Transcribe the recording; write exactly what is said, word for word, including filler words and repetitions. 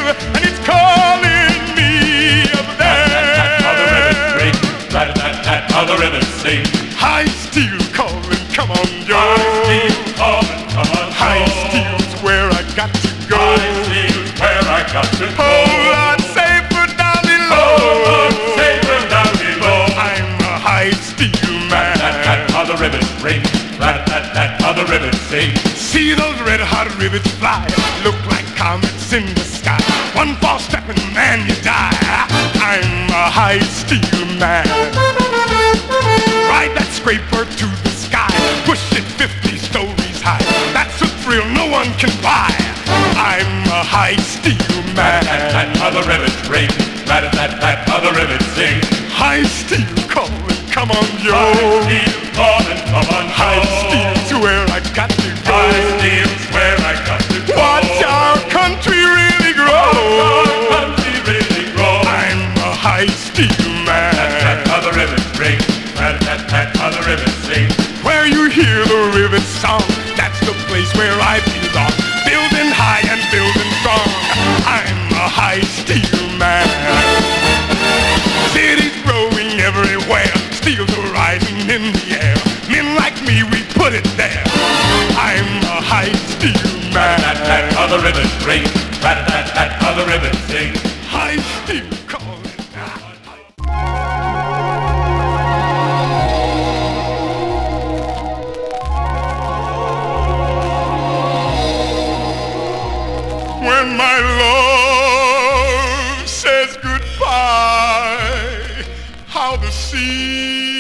and it's calling me up there. How the ribbons ring, rat-a-tat-tat, how the ribbons sing. High steel calling, come on, Joe. High steel calling, come on, Joe. High steel's where I got to go. High steel's where I got to go. Oh, Lord, safer down below. Oh, Lord, safer down below. I'm a high steel man. Rat-a-tat-tat, how the ribbons ring, rat-a-tat-tat, how the ribbons sing. See those red hot rivets fly, look like comets in the sky. One false step and man, you die. I'm a high steel man. Ride that scraper to the sky, push it fifty stories high. That's a thrill no one can buy. I'm a high steel man. Rat-a-tat-tat, how the ribbons ring, rat-a-tat-tat, how the ribbons sing. High steel calling, come on, yo. High steel calling, come on, High Joe. steel's where I got to go. High steel's where I got to go. Watch our country really grow. Our country really grow. I'm a high steel man. Rat-a-tat-tat, how the ribbons ring, rat-a-tat-tat, how the ribbons sing. Where you hear the rivet song, that's the place where I belong. Building high and building strong. I'm a high steel man. Cities growing everywhere, steels are rising in the air. Men like me, we put it there. I'm a high steel man. Rat-a-tat-tat, how the ribbons ring, rat-a-tat-tat, how the ribbons sing. High steel calling. When my love says goodbye, how the sea